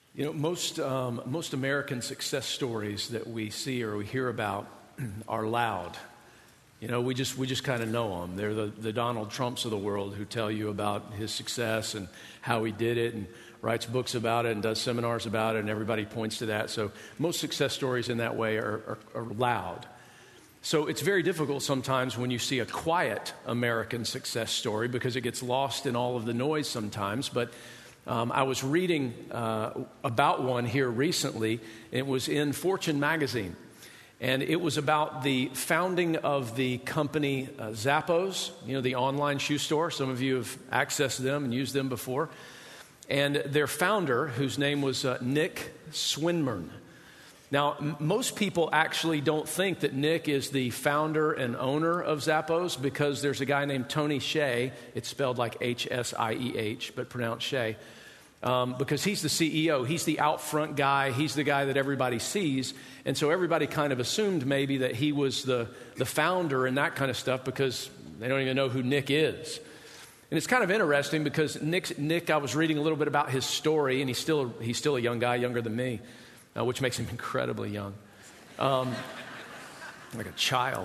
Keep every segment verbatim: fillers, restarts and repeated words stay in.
You know, most um, most American success stories that we see or we hear about are loud. You know, we just we just kind of know them. They're the, the Donald Trumps of the world who tell you about his success and how he did it and writes books about it and does seminars about it, and everybody points to that. So most success stories in that way are, are, are loud. So it's very difficult sometimes when you see a quiet American success story because it gets lost in all of the noise sometimes. But um, I was reading uh, about one here recently. It was in Fortune magazine. And it was about the founding of the company uh, Zappos, you know, the online shoe store. Some of you have accessed them and used them before. And their founder, whose name was uh, Nick Swinmurn. Now, m- most people actually don't think that Nick is the founder and owner of Zappos because there's a guy named Tony Hsieh. It's spelled like H S I E H, but pronounced Shea. Um, because he's the C E O, he's the out front guy, he's the guy that everybody sees, and so everybody kind of assumed maybe that he was the, the founder and that kind of stuff because they don't even know who Nick is. And it's kind of interesting because Nick, Nick I was reading a little bit about his story, and he's still he's still a young guy, younger than me, uh, which makes him incredibly young, um, like a child.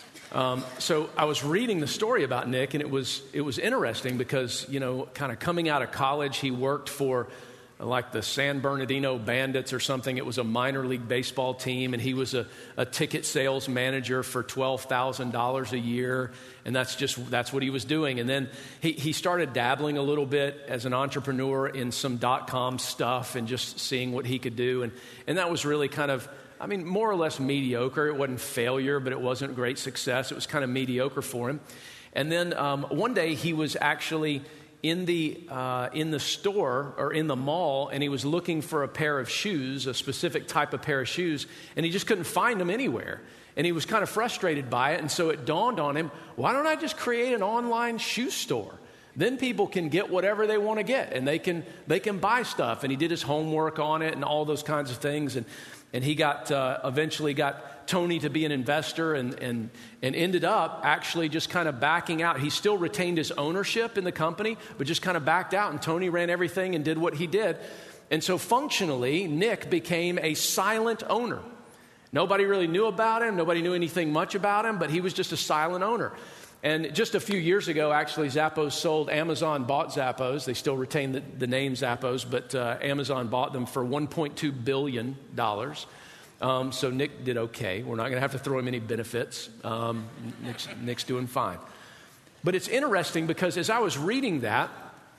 Um, so I was reading the story about Nick, and it was it was interesting because, you know, kind of coming out of college, he worked for uh, like the San Bernardino Bandits or something. It was a minor league baseball team, and he was a, a ticket sales manager for twelve thousand dollars a year, and that's just that's what he was doing. And then he, he started dabbling a little bit as an entrepreneur in some dot-com stuff and just seeing what he could do, and and that was really kind of, I mean, more or less mediocre. It wasn't failure, but it wasn't great success. It was kind of mediocre for him. And then um, one day he was actually in the uh, in the store or in the mall, and he was looking for a pair of shoes, a specific type of pair of shoes, and he just couldn't find them anywhere. And he was kind of frustrated by it, and so it dawned on him, why don't I just create an online shoe store? Then people can get whatever they want to get, and they can they can buy stuff. And he did his homework on it and all those kinds of things, and And he got uh, eventually got Tony to be an investor and, and, and ended up actually just kind of backing out. He still retained his ownership in the company, but just kind of backed out. And Tony ran everything and did what he did. And so functionally, Nick became a silent owner. Nobody really knew about him. Nobody knew anything much about him, but he was just a silent owner. And just a few years ago, actually, Zappos sold, Amazon bought Zappos. They still retain the, the name Zappos, but uh, Amazon bought them for one point two billion dollars. Um, so Nick did okay. We're not going to have to throw him any benefits. Um, Nick's, Nick's doing fine. But it's interesting because as I was reading that,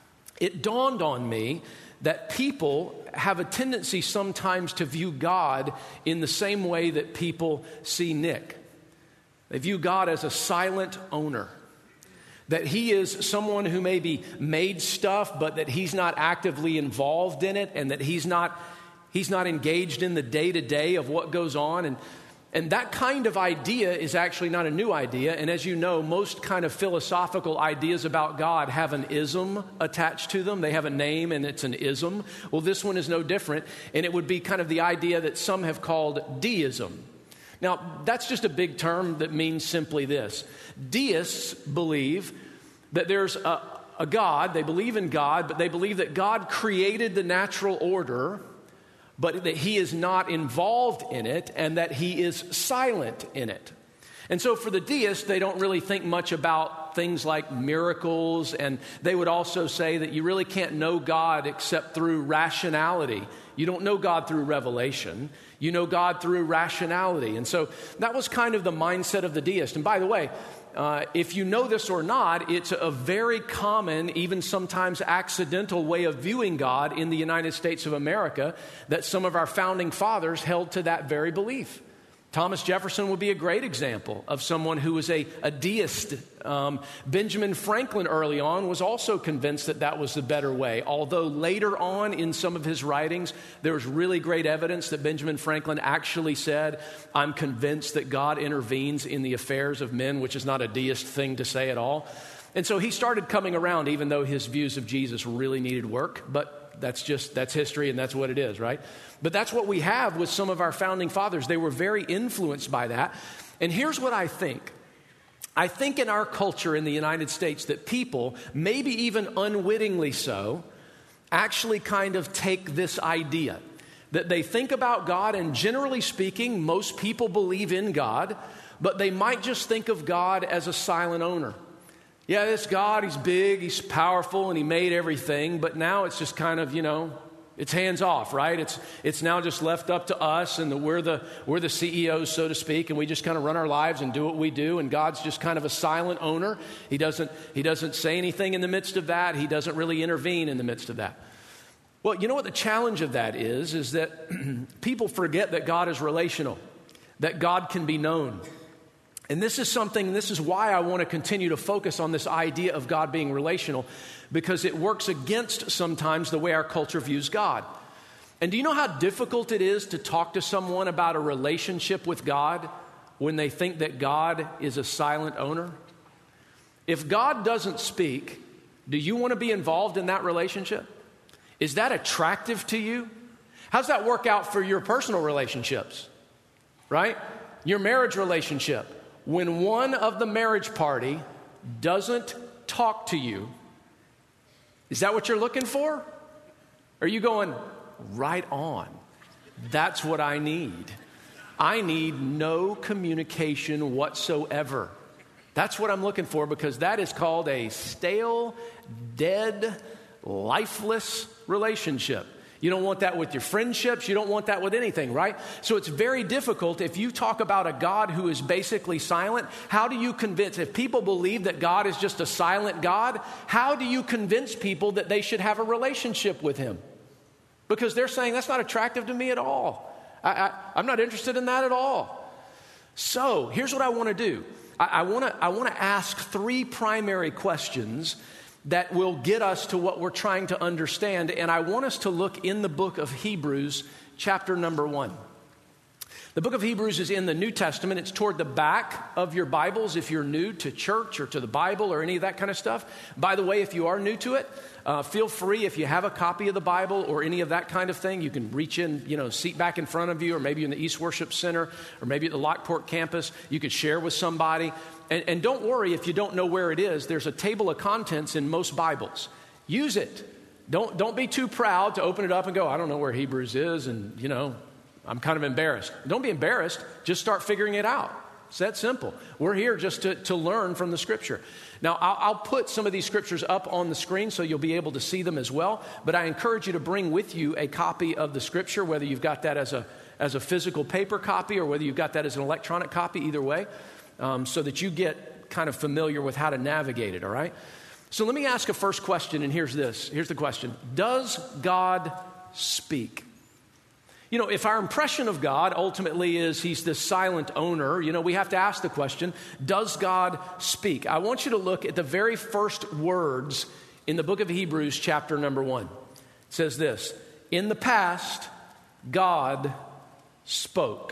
it dawned on me that people have a tendency sometimes to view God in the same way that people see Nick. They view God as a silent owner, that he is someone who maybe made stuff, but that he's not actively involved in it, and that he's not he's not engaged in the day-to-day of what goes on. And, and that kind of idea is actually not a new idea. And as you know, most kind of philosophical ideas about God have an ism attached to them. They have a name, and it's an ism. Well, this one is no different, and it would be kind of the idea that some have called deism. Now, that's just a big term that means simply this. Deists believe that there's a, a God, they believe in God, but they believe that God created the natural order, but that he is not involved in it and that he is silent in it. And so for the deists, they don't really think much about things like miracles, and they would also say that you really can't know God except through rationality. You don't know God through revelation. You know God through rationality. And so that was kind of the mindset of the deist. And by the way, uh, if you know this or not, it's a very common, even sometimes accidental way of viewing God in the United States of America, that some of our founding fathers held to that very belief. Thomas Jefferson would be a great example of someone who was a, a deist. Um, Benjamin Franklin early on was also convinced that that was the better way, although later on in some of his writings, there was really great evidence that Benjamin Franklin actually said, I'm convinced that God intervenes in the affairs of men, which is not a deist thing to say at all. And so he started coming around, even though his views of Jesus really needed work, but that's just, that's history and that's what it is, right? But that's what we have with some of our founding fathers. They were very influenced by that. And here's what I think. I think in our culture in the United States that people, maybe even unwittingly so, actually kind of take this idea that they think about God, and generally speaking, most people believe in God, but they might just think of God as a silent owner. Yeah, this God, he's big, he's powerful, and he made everything, but now it's just kind of, you know, it's hands off, right? It's it's now just left up to us, and the, we're the we're the C E Os, so to speak, and we just kind of run our lives and do what we do. And God's just kind of a silent owner. He doesn't he doesn't say anything in the midst of that. He doesn't really intervene in the midst of that. Well, you know what the challenge of that is? Is that people forget that God is relational, that God can be known. And this is something, this is why I want to continue to focus on this idea of God being relational, because it works against sometimes the way our culture views God. And do you know how difficult it is to talk to someone about a relationship with God when they think that God is a silent owner? If God doesn't speak, do you want to be involved in that relationship? Is that attractive to you? How's that work out for your personal relationships, right? Your marriage relationship. When one of the marriage party doesn't talk to you, is that what you're looking for? Are you going, right on? That's what I need. I need no communication whatsoever. That's what I'm looking for, because that is called a stale, dead, lifeless relationship. You don't want that with your friendships. You don't want that with anything, right? So it's very difficult if you talk about a God who is basically silent. How do you convince, if people believe that God is just a silent God, how do you convince people that they should have a relationship with him? Because they're saying, that's not attractive to me at all. I, I, I'm not interested in that at all. So here's what I want to do. I, I want to I want to ask three primary questions that will get us to what we're trying to understand. And I want us to look in the book of Hebrews, chapter number one. The book of Hebrews is in the New Testament. It's toward the back of your Bibles if you're new to church or to the Bible or any of that kind of stuff. By the way, if you are new to it, uh, feel free, if you have a copy of the Bible or any of that kind of thing, you can reach in, you know, seat back in front of you, or maybe in the East Worship Center, or maybe at the Lockport campus. You could share with somebody. And, and don't worry if you don't know where it is. There's a table of contents in most Bibles. Use it. Don't, don't be too proud to open it up and go, I don't know where Hebrews is, and, you know, I'm kind of embarrassed. Don't be embarrassed. Just start figuring it out. It's that simple. We're here just to, to learn from the Scripture. Now, I'll, I'll put some of these Scriptures up on the screen so you'll be able to see them as well. But I encourage you to bring with you a copy of the Scripture, whether you've got that as a, as a physical paper copy or whether you've got that as an electronic copy, either way. Um, so that you get kind of familiar with how to navigate it, all right? So let me ask a first question, and here's this. Here's the question. Does God speak? You know, if our impression of God ultimately is he's this silent owner, you know, we have to ask the question, does God speak? I want you to look at the very first words in the book of Hebrews, chapter number one. It says this, in the past, God spoke.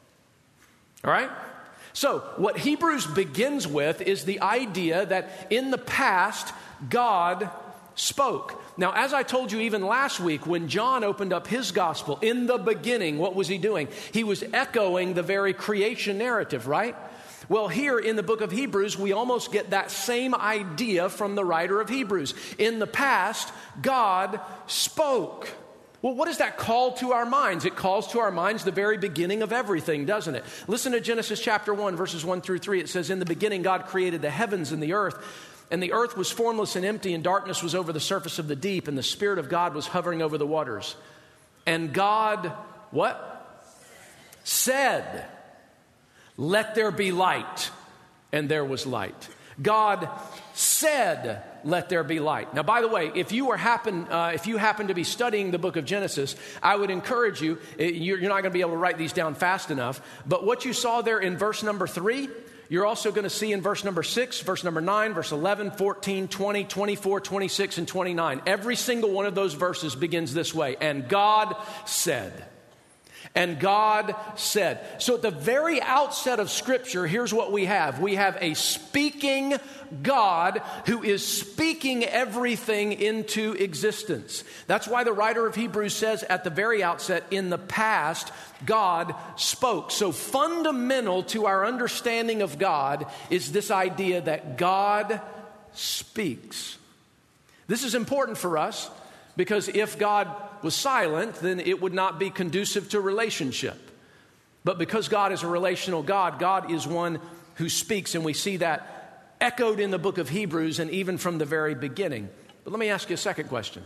All right? So what Hebrews begins with is the idea that in the past, God spoke. Now, as I told you even last week, when John opened up his gospel, in the beginning, what was he doing? He was echoing the very creation narrative, right? Well, here in the book of Hebrews, we almost get that same idea from the writer of Hebrews. In the past, God spoke. Well, what does that call to our minds? It calls to our minds the very beginning of everything, doesn't it? Listen to Genesis chapter one, verses one through three. It says, in the beginning, God created the heavens and the earth, and the earth was formless and empty, and darkness was over the surface of the deep, and the Spirit of God was hovering over the waters. And God, what? Said, let there be light. And there was light. God said, let there be light. Now, by the way, if you were happen, uh, if you happen to be studying the book of Genesis, I would encourage you, you're, you're not going to be able to write these down fast enough, but what you saw there in verse number three, you're also going to see in verse number six, verse number nine, verse eleven, fourteen, twenty, twenty-four, twenty-six, and twenty-nine. Every single one of those verses begins this way. And God said. And God said. So at the very outset of Scripture, here's what we have. We have a speaking God who is speaking everything into existence. That's why the writer of Hebrews says at the very outset, in the past, God spoke. So fundamental to our understanding of God is this idea that God speaks. This is important for us Because if God was silent, then it would not be conducive to relationship. But because God is a relational God, God is one who speaks, and we see that echoed in the book of Hebrews and even from the very beginning. But let me ask you a second question.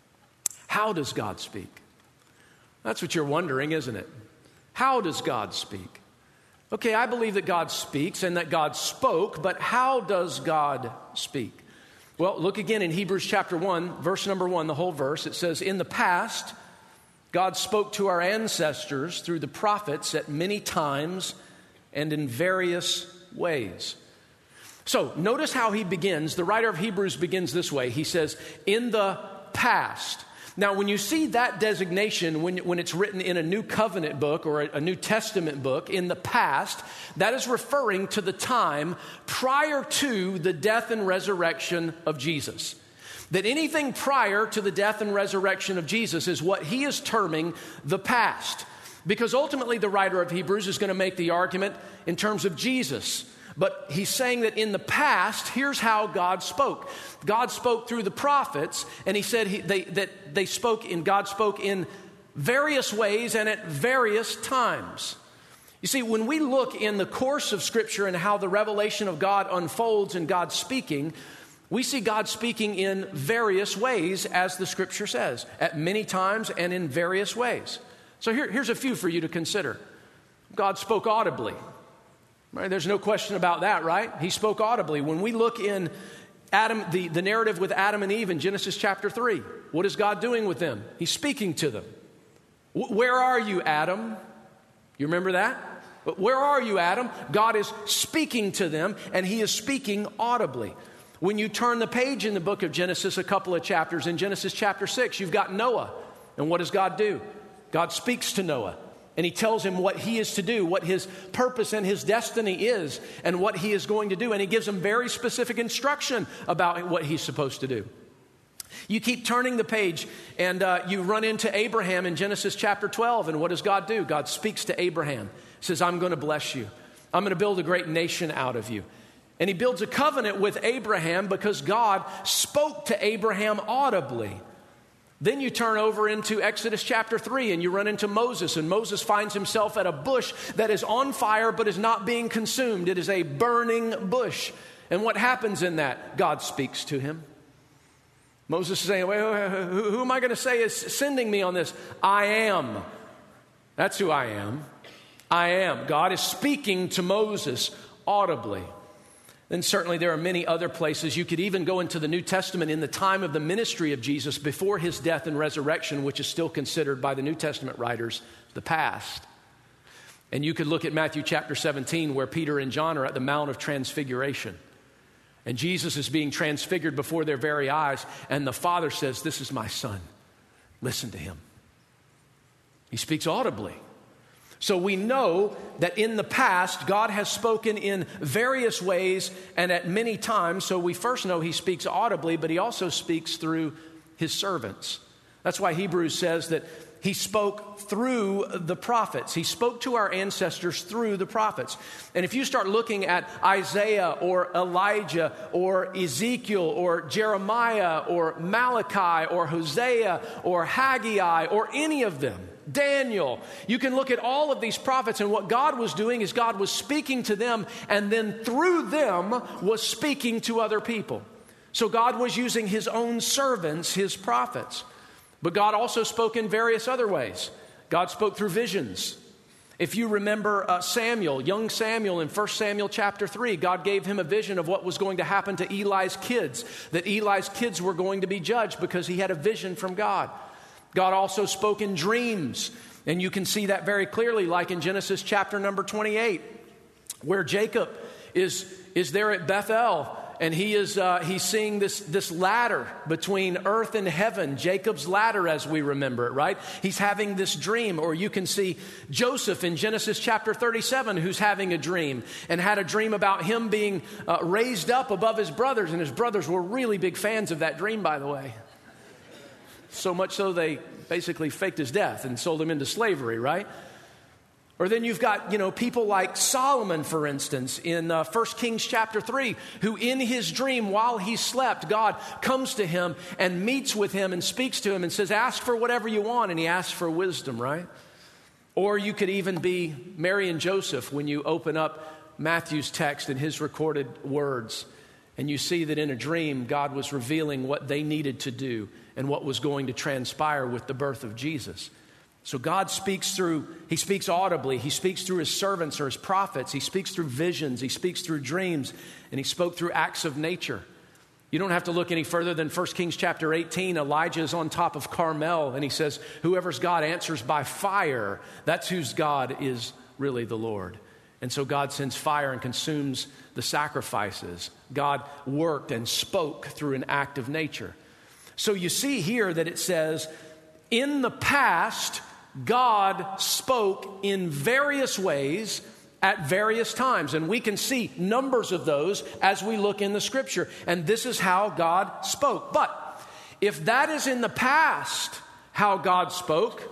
How does God speak? That's what you're wondering, isn't it? How does God speak? Okay, I believe that God speaks and that God spoke, but how does God speak? Well, look again in Hebrews chapter one, verse number one, the whole verse. It says, in the past, God spoke to our ancestors through the prophets at many times and in various ways. So notice how he begins. The writer of Hebrews begins this way. He says, in the past. Now, when you see that designation, when, when it's written in a New Covenant book or a, a New Testament book, in the past, that is referring to the time prior to the death and resurrection of Jesus. That anything prior to the death and resurrection of Jesus is what he is terming the past. Because ultimately the writer of Hebrews is going to make the argument in terms of Jesus. But he's saying that in the past, here's how God spoke. God spoke through the prophets, and he said he, they, that they spoke in, God spoke in various ways and at various times. You see, when we look in the course of Scripture and how the revelation of God unfolds and God speaking, we see God speaking in various ways, as the Scripture says, at many times and in various ways. So here, here's a few for you to consider. God spoke audibly. Right? There's no question about that, right? He spoke audibly. When we look in Adam, the, the narrative with Adam and Eve in Genesis chapter three, what is God doing with them? He's speaking to them. W- where are you, Adam? You remember that? Where are you, Adam? God is speaking to them, and he is speaking audibly. When you turn the page in the book of Genesis, a couple of chapters, in Genesis chapter six, you've got Noah. And what does God do? God speaks to Noah. And he tells him what he is to do, what his purpose and his destiny is, and what he is going to do. And he gives him very specific instruction about what he's supposed to do. You keep turning the page, and uh, you run into Abraham in Genesis chapter twelve. And what does God do? God speaks to Abraham. He says, I'm going to bless you. I'm going to build a great nation out of you. And he builds a covenant with Abraham because God spoke to Abraham audibly. Then you turn over into Exodus chapter three and you run into Moses, and Moses finds himself at a bush that is on fire but is not being consumed. It is a burning bush. And what happens in that? God speaks to him. Moses is saying, wait, wait, wait, who, who am I going to say is sending me on this? I am. That's who I am. I am. God is speaking to Moses audibly. Then certainly there are many other places. You could even go into the New Testament in the time of the ministry of Jesus before his death and resurrection, which is still considered by the New Testament writers the past. And you could look at Matthew chapter seventeen, where Peter and John are at the Mount of Transfiguration. And Jesus is being transfigured before their very eyes. And the Father says, this is my Son. Listen to him. He speaks audibly. So we know that in the past, God has spoken in various ways and at many times. So we first know he speaks audibly, but he also speaks through his servants. That's why Hebrews says that he spoke through the prophets. He spoke to our ancestors through the prophets. And if you start looking at Isaiah or Elijah or Ezekiel or Jeremiah or Malachi or Hosea or Haggai or any of them, Daniel, you can look at all of these prophets, and what God was doing is God was speaking to them, and then through them was speaking to other people. So God was using his own servants, his prophets. But God also spoke in various other ways. God spoke through visions. If you remember uh, Samuel, young Samuel in First Samuel chapter three, God gave him a vision of what was going to happen to Eli's kids, that Eli's kids were going to be judged because he had a vision from God. God also spoke in dreams, and you can see that very clearly, like in Genesis chapter number twenty-eight, where Jacob is, is there at Bethel, and he is uh, he's seeing this, this ladder between earth and heaven, Jacob's ladder as we remember it, right? He's having this dream. Or you can see Joseph in Genesis chapter thirty-seven, who's having a dream, and had a dream about him being uh, raised up above his brothers, and his brothers were really big fans of that dream, by the way. So much so they basically faked his death and sold him into slavery, right? Or then you've got, you know, people like Solomon, for instance, in uh, First Kings chapter three, who in his dream while he slept, God comes to him and meets with him and speaks to him and says, ask for whatever you want. And he asks for wisdom, right? Or you could even be Mary and Joseph when you open up Matthew's text and his recorded words. And you see that in a dream, God was revealing what they needed to do and what was going to transpire with the birth of Jesus. So God speaks through, he speaks audibly, he speaks through his servants or his prophets, he speaks through visions, he speaks through dreams, and he spoke through acts of nature. You don't have to look any further than First Kings chapter eighteen. Elijah is on top of Carmel, and he says, whoever's God answers by fire. That's whose God is really the Lord. And so God sends fire and consumes the sacrifices. God worked and spoke through an act of nature. So you see here that it says, in the past, God spoke in various ways at various times. And we can see numbers of those as we look in the scripture. And this is how God spoke. But if that is in the past how God spoke,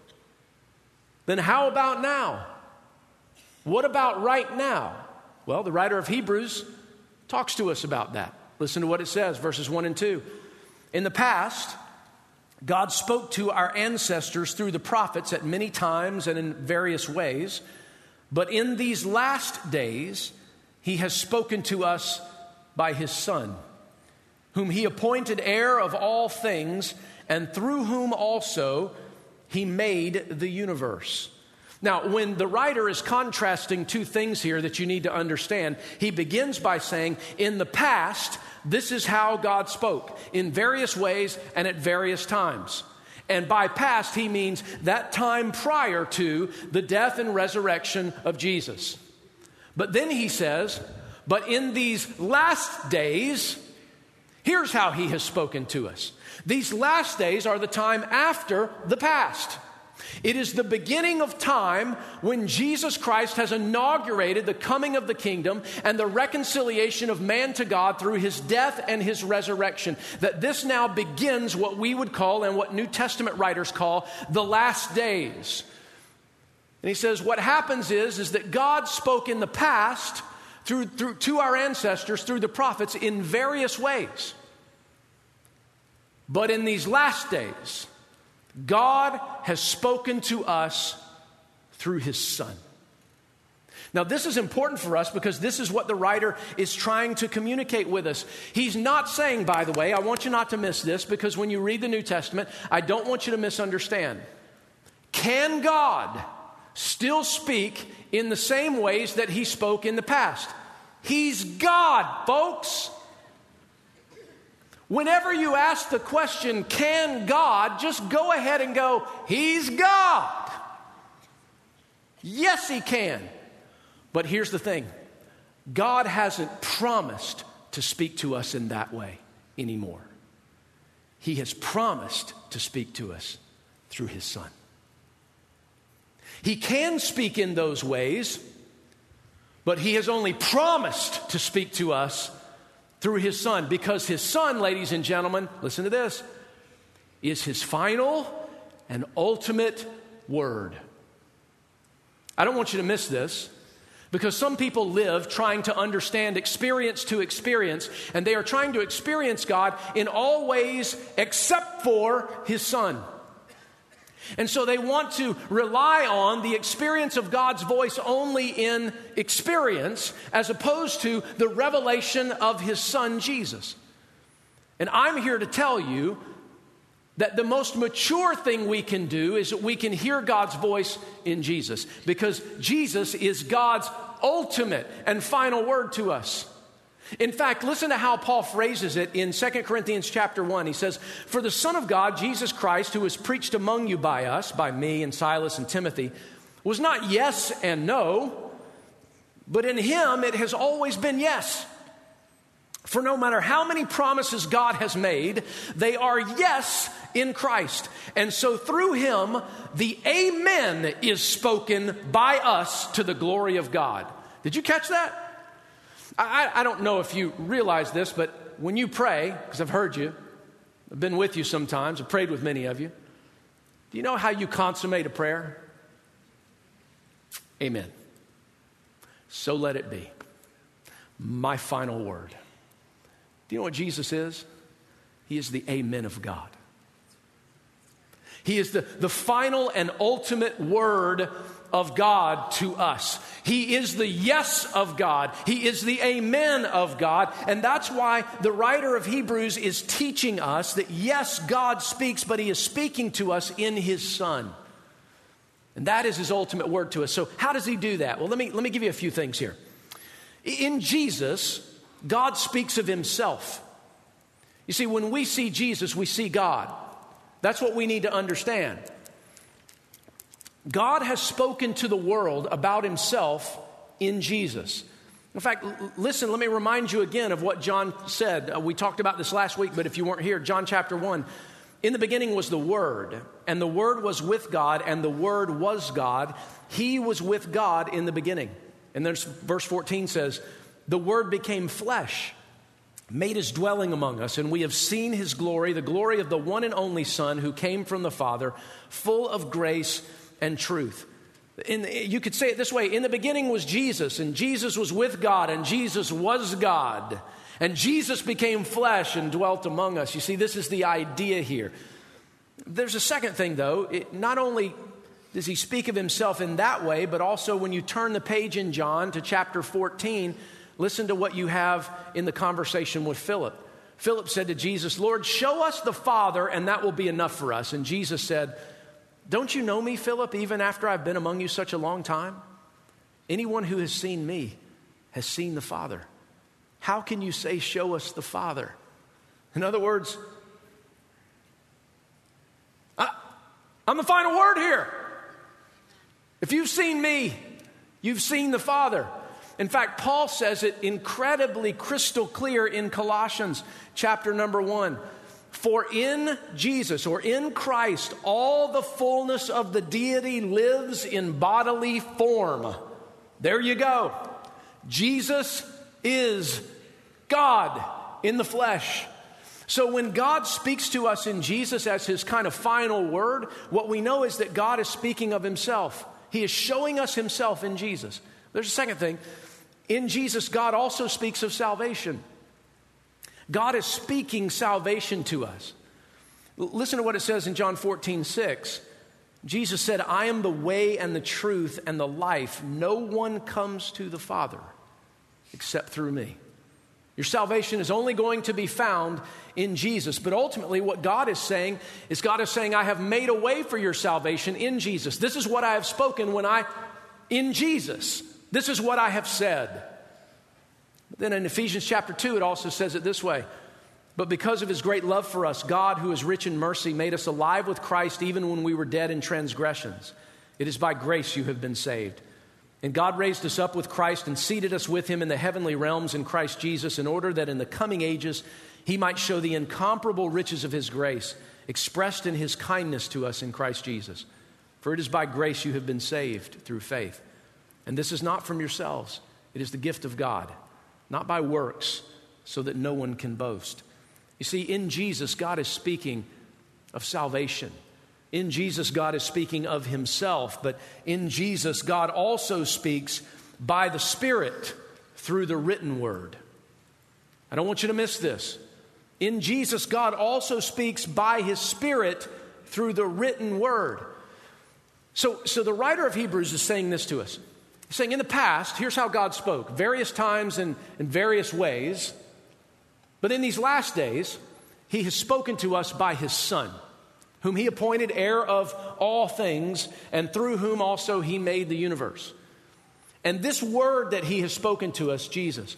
then how about now? What about right now? Well, the writer of Hebrews talks to us about that. Listen to what it says, verses one and two. In the past, God spoke to our ancestors through the prophets at many times and in various ways. But in these last days, he has spoken to us by his Son, whom he appointed heir of all things, and through whom also he made the universe. Now, when the writer is contrasting two things here that you need to understand, he begins by saying, in the past, this is how God spoke, in various ways and at various times. And by past, he means that time prior to the death and resurrection of Jesus. But then he says, but in these last days, here's how he has spoken to us. These last days are the time after the past. It is the beginning of time when Jesus Christ has inaugurated the coming of the kingdom and the reconciliation of man to God through his death and his resurrection. That this now begins what we would call, and what New Testament writers call, the last days. And he says what happens is, is that God spoke in the past through, through to our ancestors, through the prophets, in various ways. But in these last days, God has spoken to us through his Son. Now, this is important for us because this is what the writer is trying to communicate with us. He's not saying, by the way, I want you not to miss this, because when you read the New Testament, I don't want you to misunderstand. Can God still speak in the same ways that he spoke in the past? He's God, folks. Whenever you ask the question, can God, just go ahead and go, he's God. Yes, he can. But here's the thing. God hasn't promised to speak to us in that way anymore. He has promised to speak to us through his Son. He can speak in those ways, but he has only promised to speak to us through his Son, because his Son, ladies and gentlemen, listen to this, is his final and ultimate word. I don't want you to miss this, because some people live trying to understand experience to experience, and they are trying to experience God in all ways except for his Son. And so they want to rely on the experience of God's voice only in experience, as opposed to the revelation of his Son, Jesus. And I'm here to tell you that the most mature thing we can do is that we can hear God's voice in Jesus, because Jesus is God's ultimate and final word to us. In fact, listen to how Paul phrases it in Second Corinthians chapter one. He says, for the Son of God, Jesus Christ, who was preached among you by us, by me and Silas and Timothy, was not yes and no, but in him it has always been yes. For no matter how many promises God has made, they are yes in Christ. And so through him, the amen is spoken by us to the glory of God. Did you catch that? I, I don't know if you realize this, but when you pray, because I've heard you, I've been with you sometimes, I've prayed with many of you. Do you know how you consummate a prayer? Amen. So let it be. My final word. Do you know what Jesus is? He is the amen of God. He is the, the final and ultimate word of God to us. He is the yes of God. He is the amen of God. And that's why the writer of Hebrews is teaching us that yes, God speaks, but he is speaking to us in his Son. And that is his ultimate word to us. So how does he do that? Well, let me, let me give you a few things here. In Jesus, God speaks of himself. You see, when we see Jesus, we see God. That's what we need to understand. God has spoken to the world about himself in Jesus. In fact, l- listen, let me remind you again of what John said. Uh, we talked about this last week, but if you weren't here, John chapter one. In the beginning was the Word, and the Word was with God, and the Word was God. He was with God in the beginning. And then verse fourteen says, the Word became flesh, made his dwelling among us, and we have seen his glory, the glory of the one and only Son who came from the Father, full of grace and truth. In, you could say it this way, in the beginning was Jesus, and Jesus was with God, and Jesus was God, and Jesus became flesh and dwelt among us. You see, this is the idea here. There's a second thing, though. It, not only does he speak of himself in that way, but also when you turn the page in John to chapter fourteen, listen to what you have in the conversation with Philip. Philip said to Jesus, Lord, show us the Father, and that will be enough for us. And Jesus said, don't you know me, Philip, even after I've been among you such a long time? Anyone who has seen me has seen the Father. How can you say, show us the Father? In other words, I, I'm the final word here. If you've seen me, you've seen the Father. In fact, Paul says it incredibly crystal clear in Colossians chapter number one. For in Jesus, or in Christ, all the fullness of the deity lives in bodily form. There you go. Jesus is God in the flesh. So when God speaks to us in Jesus as his kind of final word, what we know is that God is speaking of himself. He is showing us himself in Jesus. There's a second thing. In Jesus, God also speaks of salvation. God is speaking salvation to us. L- listen to what it says in John fourteen six. Jesus said, I am the way and the truth and the life. No one comes to the Father except through me. Your salvation is only going to be found in Jesus. But ultimately what God is saying is God is saying, I have made a way for your salvation in Jesus. This is what I have spoken when I, in Jesus. This is what I have said. But then in Ephesians chapter two, it also says it this way. But because of his great love for us, God, who is rich in mercy, made us alive with Christ even when we were dead in transgressions. It is by grace you have been saved. And God raised us up with Christ and seated us with him in the heavenly realms in Christ Jesus, in order that in the coming ages he might show the incomparable riches of his grace, expressed in his kindness to us in Christ Jesus. For it is by grace you have been saved through faith. And this is not from yourselves. It is the gift of God, not by works, so that no one can boast. You see, in Jesus, God is speaking of salvation. In Jesus, God is speaking of himself. But in Jesus, God also speaks by the Spirit through the written word. I don't want you to miss this. In Jesus, God also speaks by his Spirit through the written word. So, so the writer of Hebrews is saying this to us. He's saying in the past, here's how God spoke, various times and in various ways. But in these last days, he has spoken to us by his Son, whom he appointed heir of all things, and through whom also he made the universe. And this word that he has spoken to us, Jesus,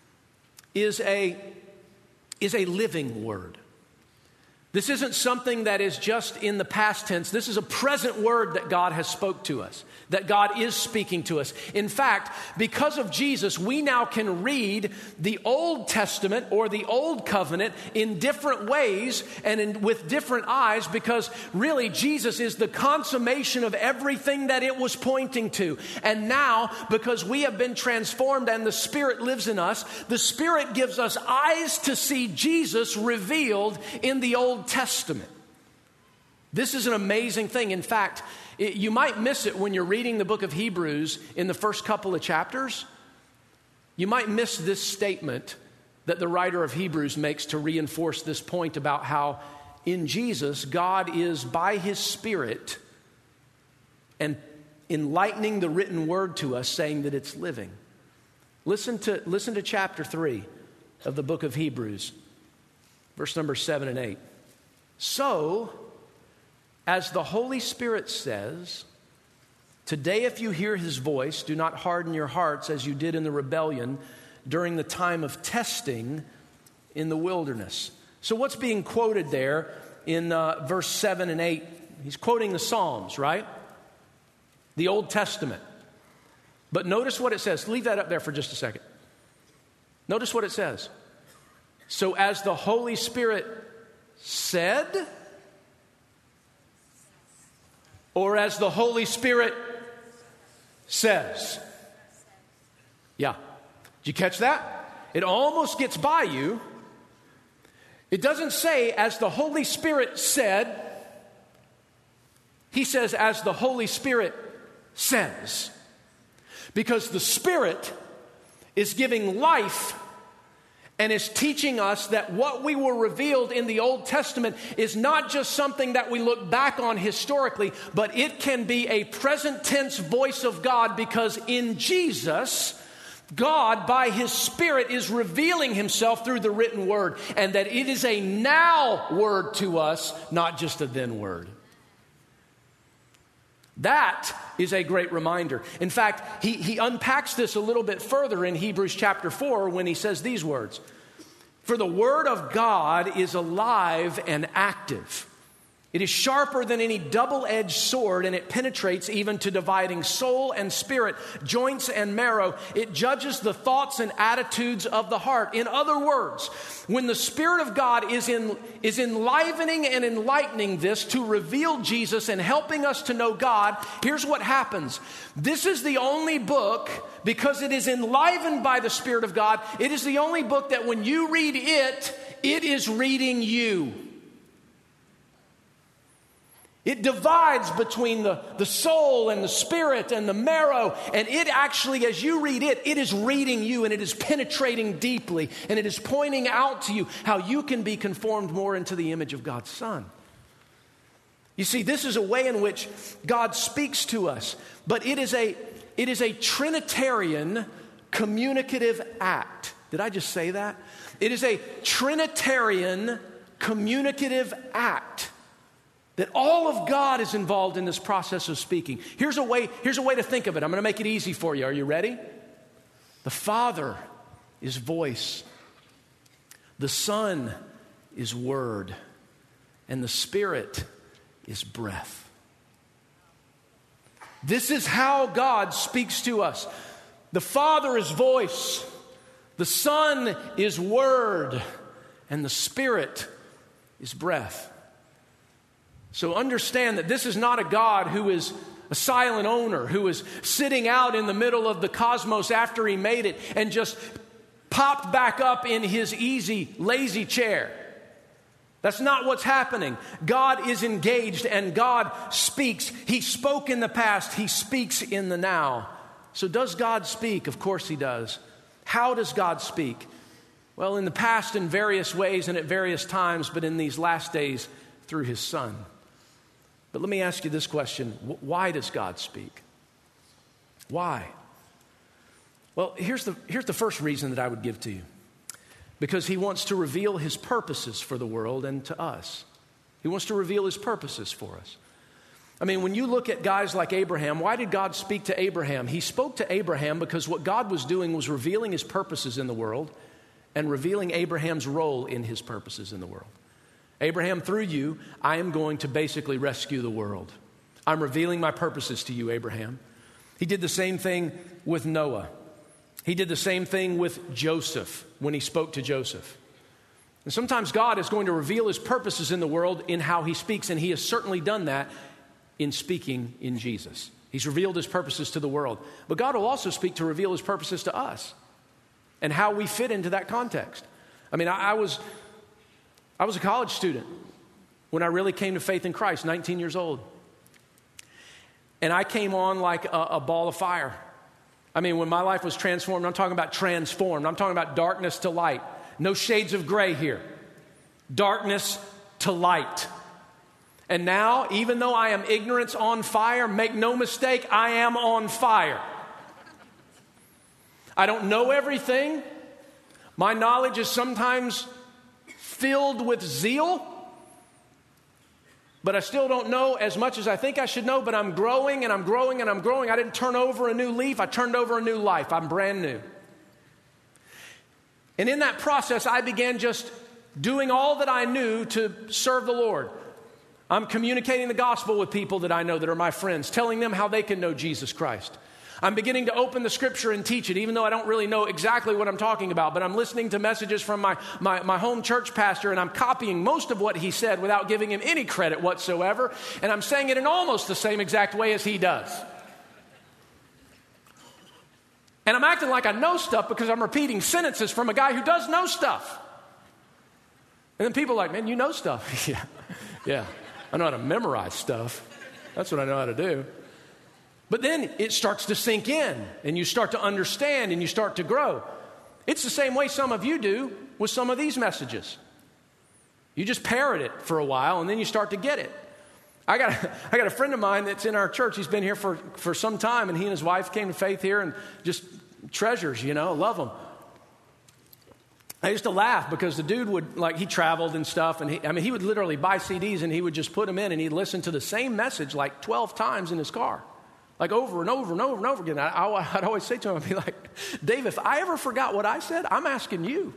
is a, is a living word. This isn't something that is just in the past tense. This is a present word that God has spoke to us, that God is speaking to us. In fact, because of Jesus, we now can read the Old Testament or the Old Covenant in different ways and in, with different eyes, because really Jesus is the consummation of everything that it was pointing to. And now, because we have been transformed and the Spirit lives in us, the Spirit gives us eyes to see Jesus revealed in the Old Testament. This is an amazing thing. In fact, It, you might miss it when you're reading the book of Hebrews in the first couple of chapters. You might miss this statement that the writer of Hebrews makes to reinforce this point about how in Jesus, God is by his Spirit and enlightening the written word to us, saying that it's living. Listen to, listen to chapter three of the book of Hebrews, verse number seven and eight. So, as the Holy Spirit says, today if you hear his voice, do not harden your hearts as you did in the rebellion during the time of testing in the wilderness. So what's being quoted there in uh, verse seven and eight? He's quoting the Psalms, right? The Old Testament. But notice what it says. Leave that up there for just a second. Notice what it says. So as the Holy Spirit said, or as the Holy Spirit says. Yeah. Did you catch that? It almost gets by you. It doesn't say, as the Holy Spirit said. He says, as the Holy Spirit says. Because the Spirit is giving life and is teaching us that what we were revealed in the Old Testament is not just something that we look back on historically, but it can be a present tense voice of God, because in Jesus, God, by his Spirit, is revealing himself through the written word, and that it is a now word to us, not just a then word. That is a great reminder. In fact, he, he unpacks this a little bit further in Hebrews chapter four when he says these words. For the word of God is alive and active. It is sharper than any double-edged sword, and it penetrates even to dividing soul and spirit, joints and marrow. It judges the thoughts and attitudes of the heart. In other words, when the Spirit of God is in, is enlivening and enlightening this to reveal Jesus and helping us to know God, here's what happens. This is the only book, because it is enlivened by the Spirit of God, it is the only book that when you read it, it is reading you. It divides between the, the soul and the spirit and the marrow. And it actually, as you read it, it is reading you, and it is penetrating deeply. And it is pointing out to you how you can be conformed more into the image of God's Son. You see, this is a way in which God speaks to us. But it is a, it is a Trinitarian communicative act. Did I just say that? It is a Trinitarian communicative act. That all of God is involved in this process of speaking. Here's a way, here's a way to think of it. I'm going to make it easy for you. Are you ready? The Father is voice. The Son is word. And the Spirit is breath. This is how God speaks to us. The Father is voice. The Son is word. And the Spirit is breath. So understand that this is not a God who is a silent owner, who is sitting out in the middle of the cosmos after he made it and just popped back up in his easy, lazy chair. That's not what's happening. God is engaged and God speaks. He spoke in the past. He speaks in the now. So does God speak? Of course he does. How does God speak? Well, in the past in various ways and at various times, but in these last days through his Son. But let me ask you this question. Why does God speak? Why? Well, here's the, here's the first reason that I would give to you. Because he wants to reveal his purposes for the world and to us. He wants to reveal his purposes for us. I mean, when you look at guys like Abraham, why did God speak to Abraham? He spoke to Abraham because what God was doing was revealing his purposes in the world and revealing Abraham's role in his purposes in the world. Abraham, through you, I am going to basically rescue the world. I'm revealing my purposes to you, Abraham. He did the same thing with Noah. He did the same thing with Joseph when he spoke to Joseph. And sometimes God is going to reveal his purposes in the world in how he speaks, and he has certainly done that in speaking in Jesus. He's revealed his purposes to the world. But God will also speak to reveal his purposes to us and how we fit into that context. I mean, I, I was... I was a college student when I really came to faith in Christ, nineteen years old. And I came on like a, a ball of fire. I mean, when my life was transformed, I'm talking about transformed. I'm talking about darkness to light. No shades of gray here. Darkness to light. And now, even though I am ignorance on fire, make no mistake, I am on fire. I don't know everything. My knowledge is sometimes filled with zeal, but I still don't know as much as I think I should know, but I'm growing and I'm growing and I'm growing. I didn't turn over a new leaf. I turned over a new life. I'm brand new. And in that process, I began just doing all that I knew to serve the Lord. I'm communicating the gospel with people that I know that are my friends, telling them how they can know Jesus Christ. I'm beginning to open the scripture and teach it, even though I don't really know exactly what I'm talking about. But I'm listening to messages from my, my, my home church pastor, and I'm copying most of what he said without giving him any credit whatsoever. And I'm saying it in almost the same exact way as he does. And I'm acting like I know stuff because I'm repeating sentences from a guy who does know stuff. And then people are like, man, you know stuff. yeah, yeah. I know how to memorize stuff. That's what I know how to do. But then it starts to sink in, and you start to understand, and you start to grow. It's the same way some of you do with some of these messages. You just parrot it for a while, and then you start to get it. I got a, I got a friend of mine that's in our church. He's been here for, for some time, and he and his wife came to faith here, and just treasures, you know, love them. I used to laugh because the dude would, like, he traveled and stuff, and he, I mean, he would literally buy C Ds, and he would just put them in, and he'd listen to the same message like twelve times in his car. Like over and over and over and over again. I, I, I'd always say to him, I'd be like, Dave, if I ever forgot what I said, I'm asking you.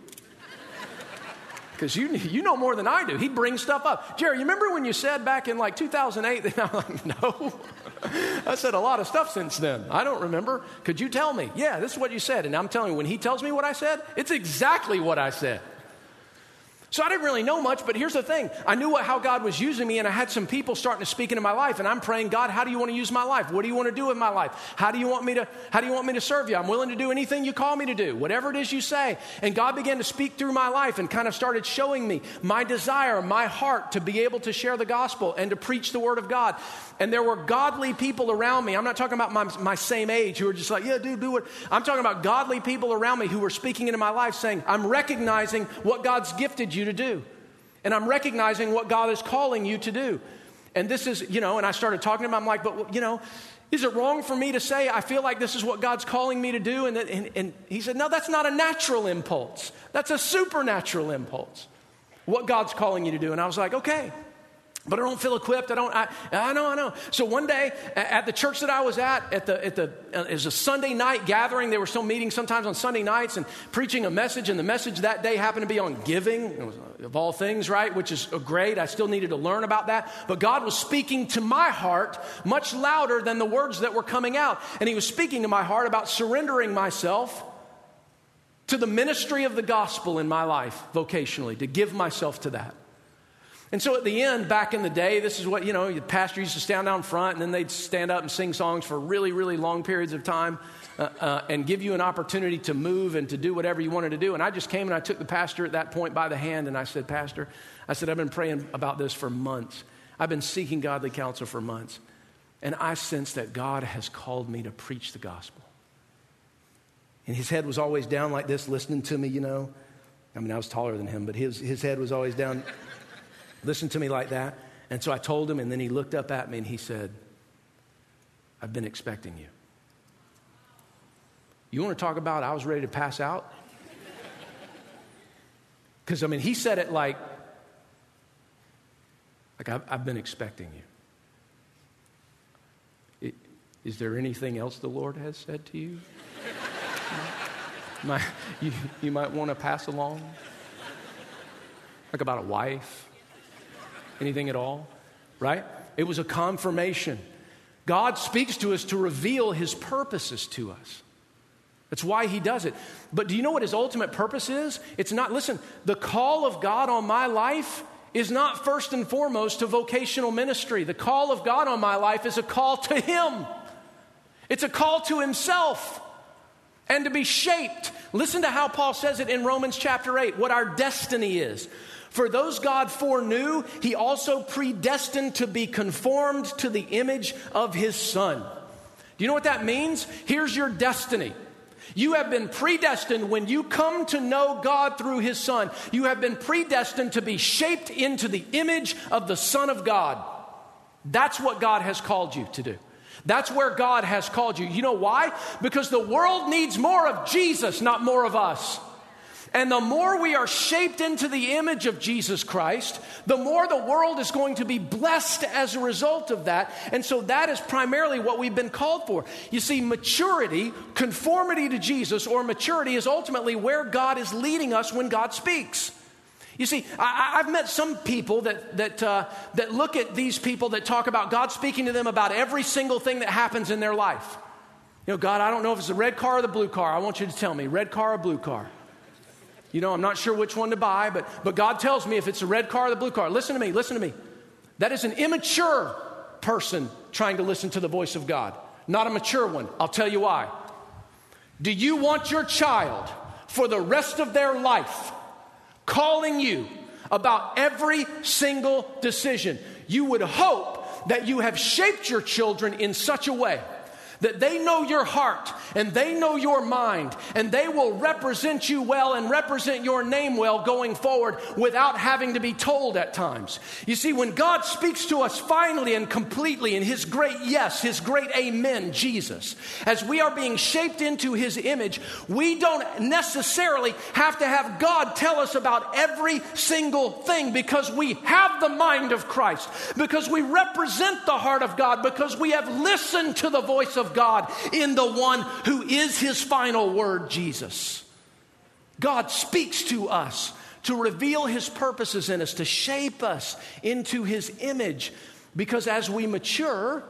Because you, you know more than I do. He brings stuff up. Jerry, you remember when you said back in like two thousand eight? And I'm like, no. I said a lot of stuff since then. I don't remember. Could you tell me? Yeah, this is what you said. And I'm telling you, when he tells me what I said, it's exactly what I said. So I didn't really know much, but here's the thing. I knew what, how God was using me, and I had some people starting to speak into my life, and I'm praying, God, how do you want to use my life? What do you want to do with my life? How do you want me to, how do you want me to serve you? I'm willing to do anything you call me to do, whatever it is you say. And God began to speak through my life and kind of started showing me my desire, my heart to be able to share the gospel and to preach the word of God. And there were godly people around me. I'm not talking about my, my same age who were just like, yeah, dude, do it. I'm talking about godly people around me who were speaking into my life saying, I'm recognizing what God's gifted you to do. And I'm recognizing what God is calling you to do. And this is, you know, and I started talking to him. I'm like, but, you know, is it wrong for me to say I feel like this is what God's calling me to do? And, and, and he said, no, that's not a natural impulse. That's a supernatural impulse, what God's calling you to do. And I was like, okay. But I don't feel equipped. I don't, I, I know, I know. So one day at the church that I was at, at the, at the, uh, it was a Sunday night gathering. They were still meeting sometimes on Sunday nights and preaching a message. And the message that day happened to be on giving, it was, of all things, right? Which is great. I still needed to learn about that. But God was speaking to my heart much louder than the words that were coming out. And he was speaking to my heart about surrendering myself to the ministry of the gospel in my life vocationally, to give myself to that. And so at the end, back in the day, this is what, you know, the pastor used to stand down front, and then they'd stand up and sing songs for really, really long periods of time uh, uh, and give you an opportunity to move and to do whatever you wanted to do. And I just came and I took the pastor at that point by the hand, and I said, Pastor, I said, I've been praying about this for months. I've been seeking godly counsel for months. And I sense that God has called me to preach the gospel. And his head was always down like this, listening to me, you know. I mean, I was taller than him, but his, his head was always down. Listen to me like that. And so I told him, and then he looked up at me and he said, I've been expecting you. You want to talk about I was ready to pass out? Because, I mean, he said it like, like I've, I've been expecting you. It, is there anything else the Lord has said to you? My, you, you might want to pass along? Like about a wife? Anything at all, right? It was a confirmation. God speaks to us to reveal his purposes to us. That's why he does it. But do you know what his ultimate purpose is? It's not, listen, the call of God on my life is not first and foremost to vocational ministry. The call of God on my life is a call to him. It's a call to himself and to be shaped. Listen to how Paul says it in Romans chapter eight, what our destiny is. For those God foreknew, he also predestined to be conformed to the image of his Son. Do you know what that means? Here's your destiny. You have been predestined when you come to know God through his Son. You have been predestined to be shaped into the image of the Son of God. That's what God has called you to do. That's where God has called you. You know why? Because the world needs more of Jesus, not more of us. And the more we are shaped into the image of Jesus Christ, the more the world is going to be blessed as a result of that. And so that is primarily what we've been called for. You see, maturity, conformity to Jesus, or maturity is ultimately where God is leading us when God speaks. You see, I, I've met some people that that uh, that look at these people that talk about God speaking to them about every single thing that happens in their life. You know, God, I don't know if it's the red car or the blue car. I want you to tell me, red car or blue car. You know, I'm not sure which one to buy, but, but God tells me if it's the red car or the blue car. Listen to me, listen to me. That is an immature person trying to listen to the voice of God, not a mature one. I'll tell you why. Do you want your child for the rest of their life calling you about every single decision? You would hope that you have shaped your children in such a way that they know your heart and they know your mind and they will represent you well and represent your name well going forward without having to be told at times. You see, when God speaks to us finally and completely in his great yes, his great amen, Jesus, as we are being shaped into his image, we don't necessarily have to have God tell us about every single thing because we have the mind of Christ, because we represent the heart of God, because we have listened to the voice of God in the one who is his final word, Jesus. God speaks to us to reveal his purposes in us, to shape us into his image, because as we mature,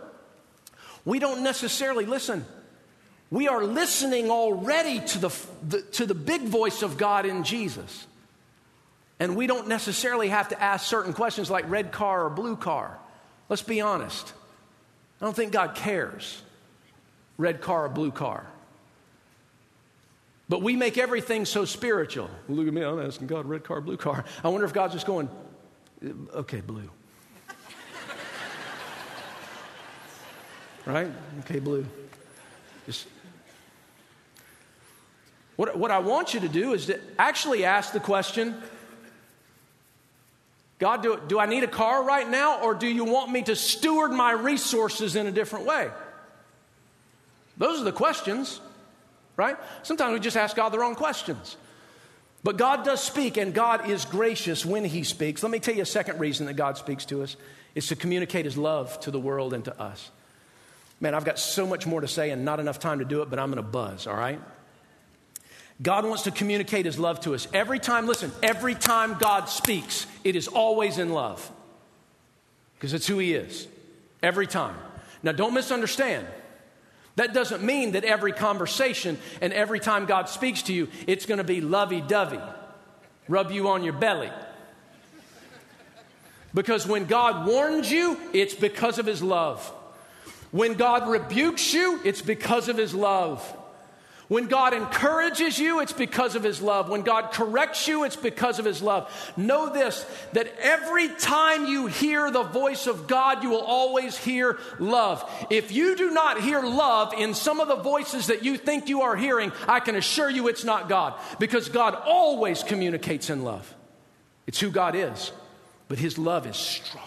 we don't necessarily listen. We are listening already to the, the to the big voice of God in Jesus. And we don't necessarily have to ask certain questions like red car or blue car. Let's be honest. I don't think God cares. Red car or blue car. But we make everything so spiritual. Well, look at me, I'm asking God, red car, blue car. I wonder if God's just going, okay, blue. Right? Okay, blue. Just what, what I want you to do is to actually ask the question, God, do, do I need a car right now, or do you want me to steward my resources in a different way? Those are the questions, right? Sometimes we just ask God the wrong questions. But God does speak, and God is gracious when he speaks. Let me tell you a second reason that God speaks to us. Is to communicate his love to the world and to us. Man, I've got so much more to say and not enough time to do it, but I'm going to buzz, all right? God wants to communicate his love to us. Every time, listen, every time God speaks, it is always in love. Because it's who he is. Every time. Now, don't misunderstand. That doesn't mean that every conversation and every time God speaks to you, it's going to be lovey-dovey, rub you on your belly. Because when God warns you, it's because of his love. When God rebukes you, it's because of his love. When God encourages you, it's because of his love. When God corrects you, it's because of his love. Know this, that every time you hear the voice of God, you will always hear love. If you do not hear love in some of the voices that you think you are hearing, I can assure you it's not God. Because God always communicates in love. It's who God is. But his love is strong.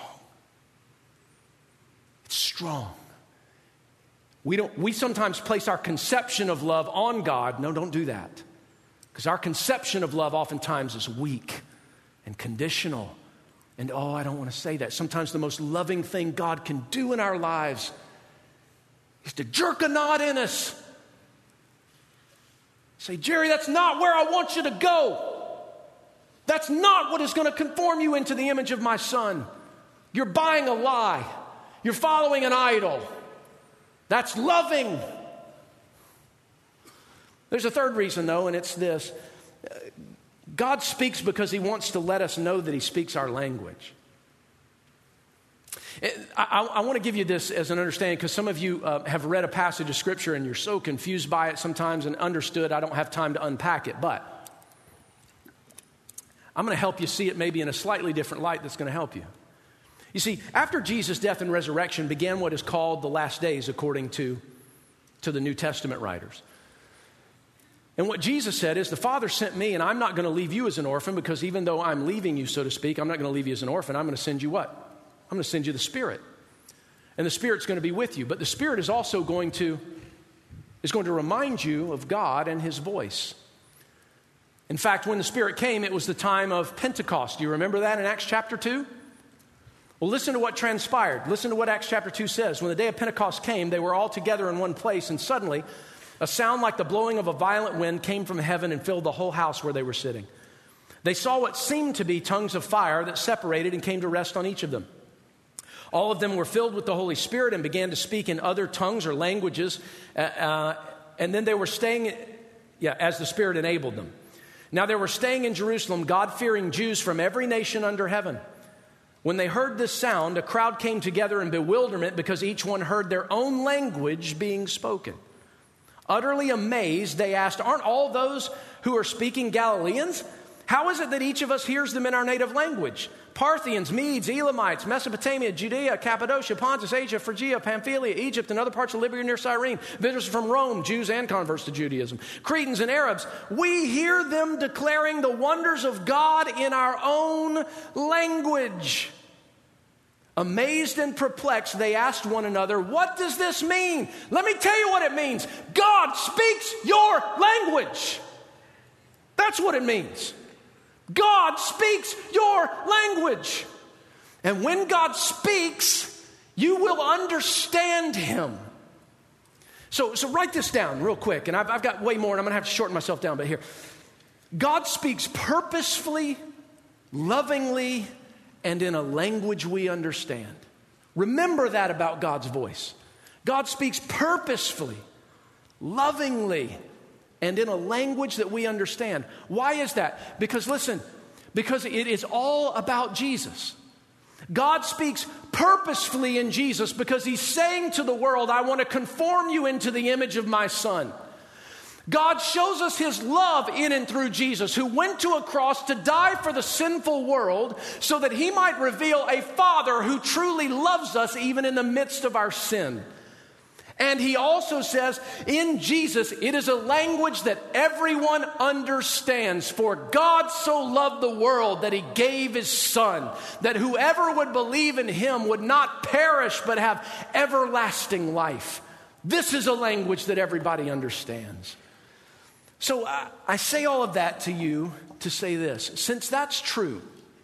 It's strong. We don't. We sometimes place our conception of love on God. No, don't do that. Because our conception of love oftentimes is weak and conditional. And oh, I don't want to say that. Sometimes the most loving thing God can do in our lives is to jerk a knot in us. Say, Jerry, that's not where I want you to go. That's not what is going to conform you into the image of my Son. You're buying a lie. You're following an idol. That's loving. There's a third reason, though, and it's this. God speaks because he wants to let us know that he speaks our language. I, I want to give you this as an understanding because some of you uh, have read a passage of Scripture and you're so confused by it sometimes and understood. I don't have time to unpack it, but I'm going to help you see it maybe in a slightly different light that's going to help you. You see, after Jesus' death and resurrection began what is called the last days according to, to the New Testament writers. And what Jesus said is, the Father sent me, and I'm not going to leave you as an orphan, because even though I'm leaving you, so to speak, I'm not going to leave you as an orphan. I'm going to send you what? I'm going to send you the Spirit. And the Spirit's going to be with you. But the Spirit is also going to, is going to remind you of God and His voice. In fact, when the Spirit came, it was the time of Pentecost. Do you remember that in Acts chapter two? Well, listen to what transpired. Listen to what Acts chapter two says. When the day of Pentecost came, they were all together in one place, and suddenly a sound like the blowing of a violent wind came from heaven and filled the whole house where they were sitting. They saw what seemed to be tongues of fire that separated and came to rest on each of them. All of them were filled with the Holy Spirit and began to speak in other tongues or languages, uh, uh, and then they were staying, yeah, as the Spirit enabled them. Now they were staying in Jerusalem, God-fearing Jews from every nation under heaven. When they heard this sound, a crowd came together in bewilderment because each one heard their own language being spoken. Utterly amazed, they asked, aren't all those who are speaking Galileans? How is it that each of us hears them in our native language? Parthians, Medes, Elamites, Mesopotamia, Judea, Cappadocia, Pontus, Asia, Phrygia, Pamphylia, Egypt, and other parts of Libya near Cyrene, visitors from Rome, Jews and converts to Judaism, Cretans and Arabs, we hear them declaring the wonders of God in our own language. Amazed and perplexed, they asked one another, what does this mean? Let me tell you what it means. God speaks your language. That's what it means. God speaks your language. And when God speaks, you will understand Him. So, so write this down real quick. And I've, I've got way more, and I'm going to have to shorten myself down, but here. God speaks purposefully, lovingly, and in a language we understand. Remember that about God's voice. God speaks purposefully, lovingly, and in a language that we understand. Why is that? Because listen, because it is all about Jesus. God speaks purposefully in Jesus because He's saying to the world, I want to conform you into the image of my Son. God shows us His love in and through Jesus, who went to a cross to die for the sinful world so that He might reveal a Father who truly loves us even in the midst of our sin. And He also says in Jesus, it is a language that everyone understands. For God so loved the world that He gave His Son, that whoever would believe in Him would not perish but have everlasting life. This is a language that everybody understands. So I, I say all of that to you to say this. Since that's true,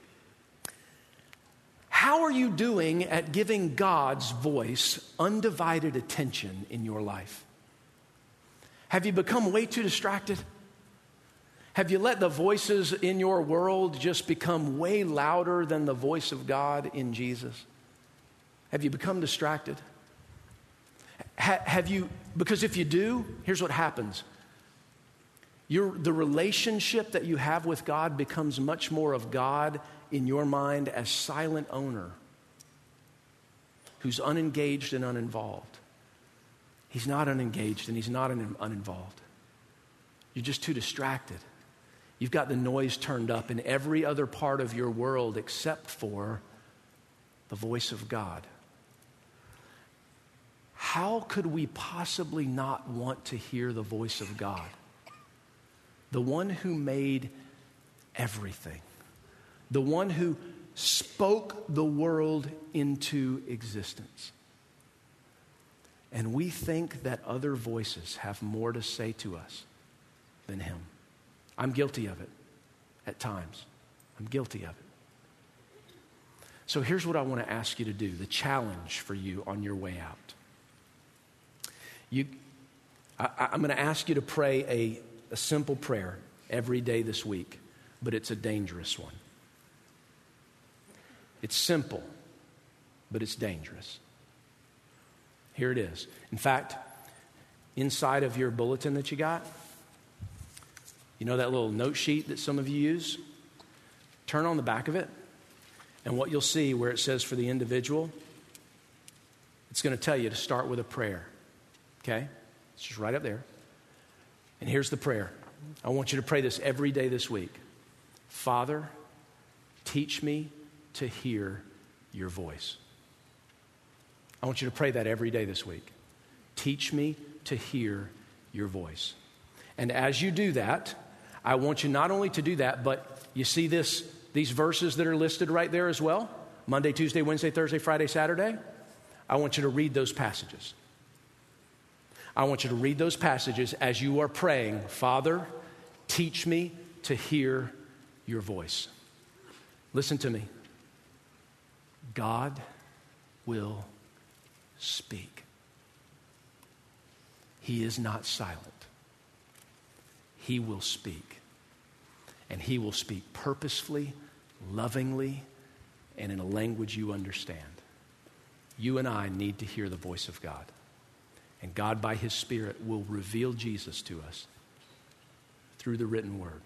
how are you doing at giving God's voice undivided attention in your life? Have you become way too distracted? Have you let the voices in your world just become way louder than the voice of God in Jesus? Have you become distracted? Ha- have you, because if you do, here's what happens. Your, the relationship that you have with God becomes much more of God in your mind as silent owner who's unengaged and uninvolved. He's not unengaged and He's not un- uninvolved. You're just too distracted. You've got the noise turned up in every other part of your world except for the voice of God. How could we possibly not want to hear the voice of God? The one who made everything. The one who spoke the world into existence. And we think that other voices have more to say to us than Him. I'm guilty of it at times. I'm guilty of it. So here's what I want to ask you to do, the challenge for you on your way out. You, I, I'm going to ask you to pray a, a simple prayer every day this week, but it's a dangerous one. It's simple, but it's dangerous. Here it is. In fact, inside of your bulletin that you got, you know that little note sheet that some of you use? Turn on the back of it, and what you'll see where it says for the individual, it's going to tell you to start with a prayer. Okay? It's just right up there. And here's the prayer. I want you to pray this every day this week. Father, Teach me to hear your voice. I want you to pray that every day this week. Teach me to hear your voice. And as you do that, I want you not only to do that, but you see this, these verses that are listed right there as well? Monday, Tuesday, Wednesday, Thursday, Friday, Saturday. I want you to read those passages. I want you to read those passages as you are praying, Father, teach me to hear your voice. Listen to me. God will speak. He is not silent. He will speak. And he will speak purposefully, lovingly, and in a language you understand. You and I need to hear the voice of God. And God, by his Spirit, will reveal Jesus to us through the written word.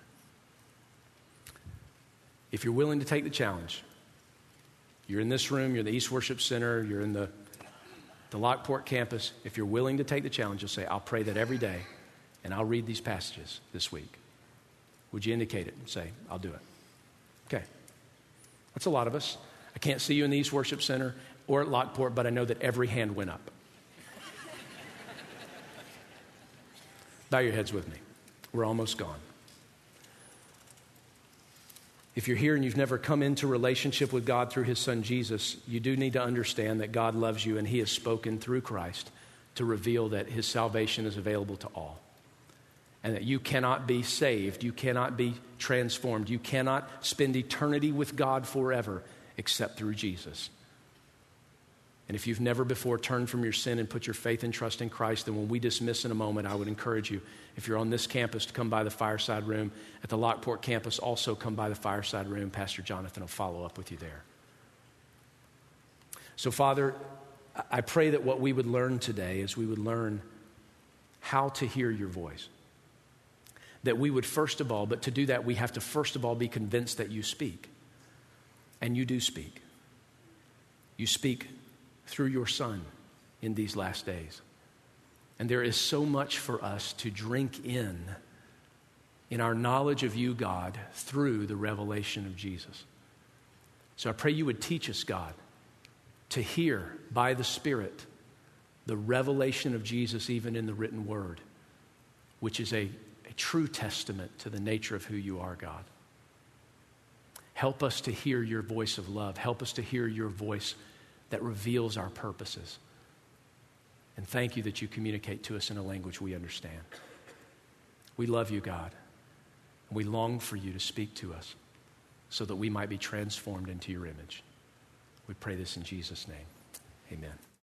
If you're willing to take the challenge, you're in this room, you're in the East Worship Center, you're in the, the Lockport campus. If you're willing to take the challenge, you'll say, I'll pray that every day, and I'll read these passages this week. Would you indicate it and say, I'll do it? Okay. That's a lot of us. I can't see you in the East Worship Center or at Lockport, but I know that every hand went up. Bow your heads with me. We're almost gone. If you're here and you've never come into relationship with God through his son Jesus, you do need to understand that God loves you and he has spoken through Christ to reveal that his salvation is available to all. And that you cannot be saved, you cannot be transformed, you cannot spend eternity with God forever except through Jesus. And if you've never before turned from your sin and put your faith and trust in Christ, then when we dismiss in a moment, I would encourage you, if you're on this campus, to come by the Fireside Room. At the Lockport campus, also come by the Fireside Room. Pastor Jonathan will follow up with you there. So, Father, I pray that what we would learn today is we would learn how to hear your voice. That we would first of all, but to do that, we have to first of all be convinced that you speak. And you do speak. You speak through your Son in these last days. And there is so much for us to drink in, in our knowledge of you, God, through the revelation of Jesus. So I pray you would teach us, God, to hear by the Spirit the revelation of Jesus even in the written word, which is a, a true testament to the nature of who you are, God. Help us to hear your voice of love. Help us to hear your voice that reveals our purposes. And thank you that you communicate to us in a language we understand. We love you, God. And we long for you to speak to us so that we might be transformed into your image. We pray this in Jesus' name. Amen.